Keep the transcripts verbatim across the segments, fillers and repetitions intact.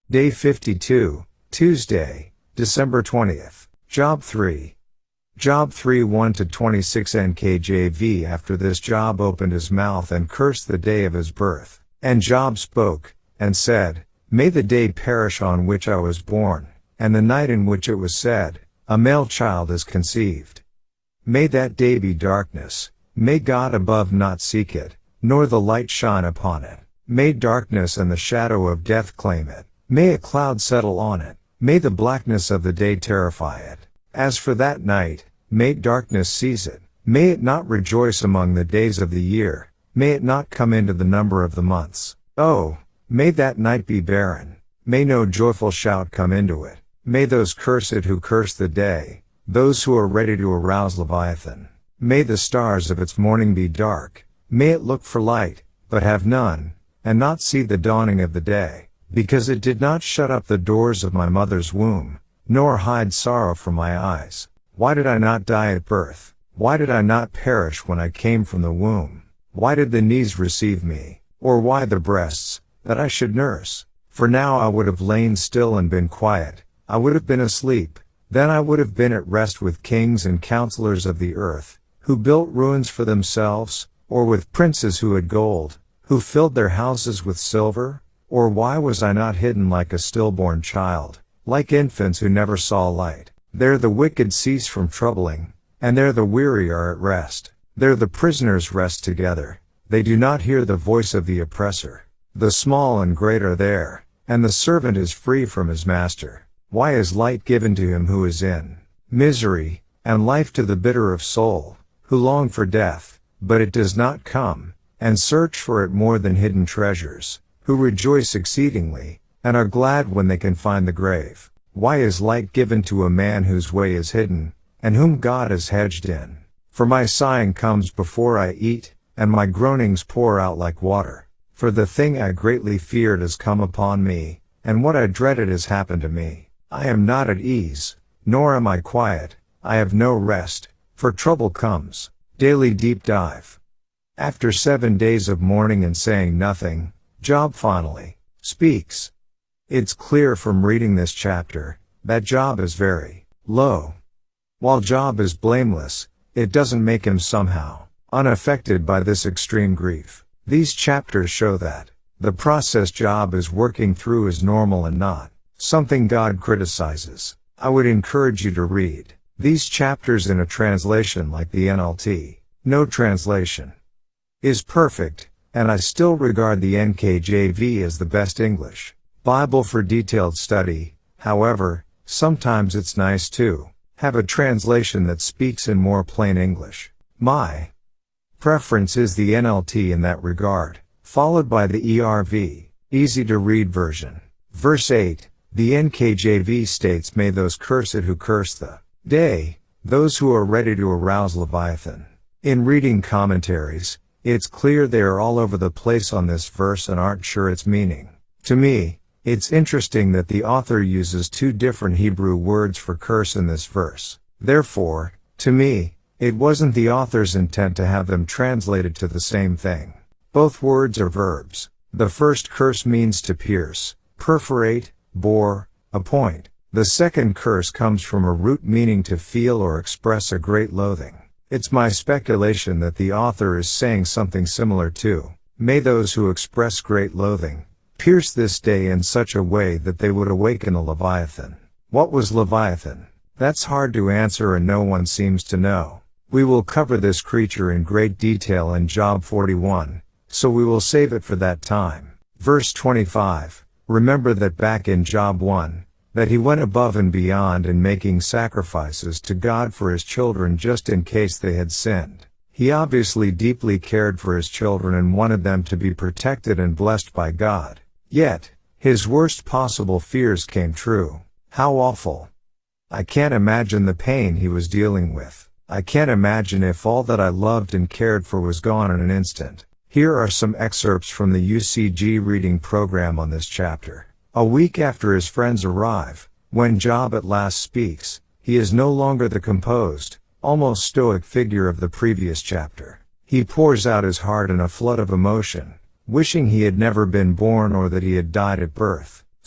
Day fifty-two, Tuesday, December twentieth. Job three. Job three one to twenty-six N K J V. After this Job opened his mouth and cursed the day of his birth. And Job spoke, and said, May the day perish on which I was born, and the night in which it was said, A male child is conceived. May that day be darkness, may God above not seek it, nor the light shine upon it. May darkness and the shadow of death claim it. May a cloud settle on it. May the blackness of the day terrify it. As for that night, may darkness seize it. May it not rejoice among the days of the year. May it not come into the number of the months. Oh, may that night be barren. May no joyful shout come into it. May those curse it who curse the day, those who are ready to arouse Leviathan. May the stars of its morning be dark. May it look for light, but have none, and not see the dawning of the day. Because it did not shut up the doors of my mother's womb, nor hide sorrow from my eyes. Why did I not die at birth? Why did I not perish when I came from the womb? Why did the knees receive me? Or why the breasts, that I should nurse? For now I would have lain still and been quiet. I would have been asleep. Then I would have been at rest with kings and counselors of the earth, who built ruins for themselves, or with princes who had gold, who filled their houses with silver. Or why was I not hidden like a stillborn child, like infants who never saw light? There the wicked cease from troubling, and there the weary are at rest. There the prisoners rest together. They do not hear the voice of the oppressor. The small and great are there, and the servant is free from his master. Why is light given to him who is in misery, and life to the bitter of soul, who long for death, but it does not come, and search for it more than hidden treasures, who rejoice exceedingly, and are glad when they can find the grave? Why is light given to a man whose way is hidden, and whom God has hedged in? For my sighing comes before I eat, and my groanings pour out like water. For the thing I greatly feared has come upon me, and what I dreaded has happened to me. I am not at ease, nor am I quiet. I have no rest, for trouble comes. Daily deep dive. After seven days of mourning and saying nothing, Job finally speaks. It's clear from reading this chapter that Job is very low. While Job is blameless, it doesn't make him somehow unaffected by this extreme grief. These chapters show that the process Job is working through is normal and not something God criticizes. I would encourage you to read these chapters in a translation like the N L T. No translation is perfect, and I still regard the N K J V as the best English Bible for detailed study. However, sometimes it's nice to have a translation that speaks in more plain English. My preference is the N L T in that regard, followed by the E R V, easy to read version. Verse eight, the N K J V states, May those curse it who curse the day, those who are ready to arouse Leviathan. In reading commentaries, it's clear they are all over the place on this verse and aren't sure its meaning. To me, it's interesting that the author uses two different Hebrew words for curse in this verse. Therefore, to me, it wasn't the author's intent to have them translated to the same thing. Both words are verbs. The first curse means to pierce, perforate, bore, a point. The second curse comes from a root meaning to feel or express a great loathing. It's my speculation that the author is saying something similar to, May those who express great loathing pierce this day in such a way that they would awaken a Leviathan. What was Leviathan? That's hard to answer and no one seems to know. We will cover this creature in great detail in Job forty-one, so we will save it for that time. Verse twenty-five, remember that back in Job one, that he went above and beyond in making sacrifices to God for his children just in case they had sinned. He obviously deeply cared for his children and wanted them to be protected and blessed by God. Yet, his worst possible fears came true. How awful. I can't imagine the pain he was dealing with. I can't imagine if all that I loved and cared for was gone in an instant. Here are some excerpts from the U C G reading program on this chapter. A week after his friends arrive, when Job at last speaks, he is no longer the composed, almost stoic figure of the previous chapter. He pours out his heart in a flood of emotion, wishing he had never been born or that he had died at birth.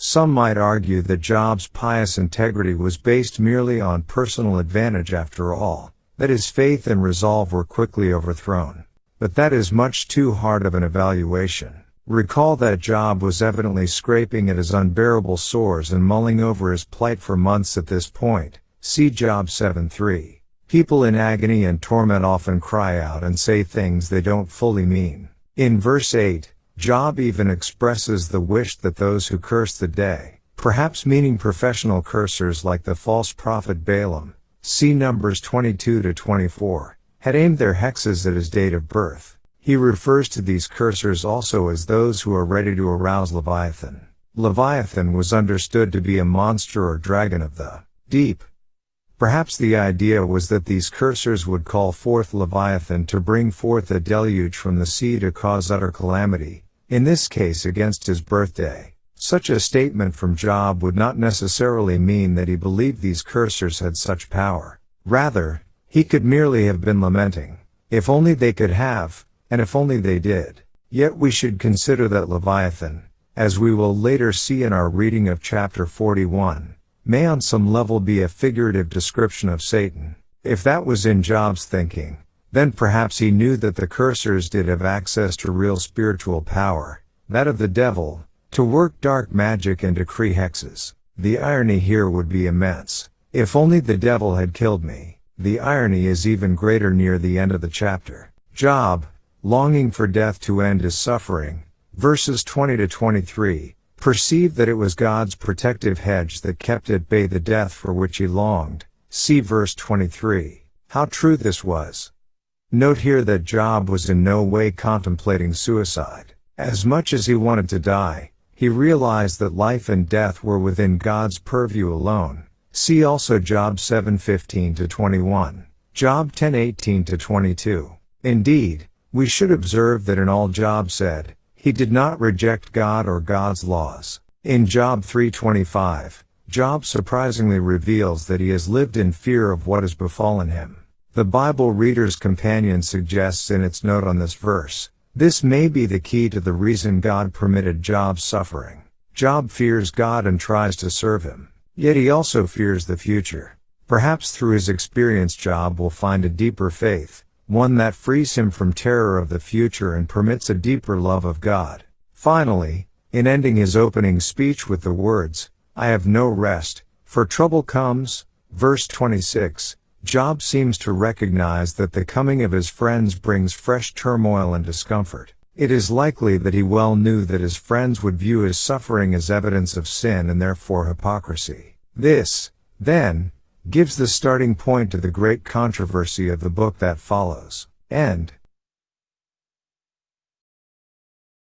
Some might argue that Job's pious integrity was based merely on personal advantage after all, that his faith and resolve were quickly overthrown. But that is much too hard of an evaluation. Recall that Job was evidently scraping at his unbearable sores and mulling over his plight for months at this point. See Job seven three. People in agony and torment often cry out and say things they don't fully mean. In verse eight, Job even expresses the wish that those who curse the day, perhaps meaning professional cursers like the false prophet Balaam, see Numbers twenty-two to twenty-four, had aimed their hexes at his date of birth. He refers to these cursers also as those who are ready to arouse Leviathan. Leviathan was understood to be a monster or dragon of the deep. Perhaps the idea was that these cursers would call forth Leviathan to bring forth a deluge from the sea to cause utter calamity, in this case against his birthday. Such a statement from Job would not necessarily mean that he believed these cursers had such power. Rather, he could merely have been lamenting, if only they could have, and if only they did. Yet we should consider that Leviathan, as we will later see in our reading of chapter forty-one, may on some level be a figurative description of Satan. If that was in Job's thinking, then perhaps he knew that the cursers did have access to real spiritual power, that of the devil, to work dark magic and decree hexes. The irony here would be immense. If only the devil had killed me. The irony is even greater near the end of the chapter. Job, longing for death to end his suffering, verses twenty to twenty-three, perceived that it was God's protective hedge that kept at bay the death for which he longed. See verse twenty-three. How true this was. Note here that Job was in no way contemplating suicide. As much as he wanted to die, he realized that life and death were within God's purview alone. See also Job seven fifteen to twenty-one. Job ten eighteen to twenty-two. Indeed, we should observe that in all Job said, he did not reject God or God's laws. In Job three twenty-five, Job surprisingly reveals that he has lived in fear of what has befallen him. The Bible Reader's Companion suggests in its note on this verse, this may be the key to the reason God permitted Job's suffering. Job fears God and tries to serve him. Yet he also fears the future. Perhaps through his experience Job will find a deeper faith, one that frees him from terror of the future and permits a deeper love of God. Finally, in ending his opening speech with the words, I have no rest, for trouble comes, verse twenty-six, Job seems to recognize that the coming of his friends brings fresh turmoil and discomfort. It is likely that he well knew that his friends would view his suffering as evidence of sin and therefore hypocrisy. This, then, gives the starting point to the great controversy of the book that follows. End.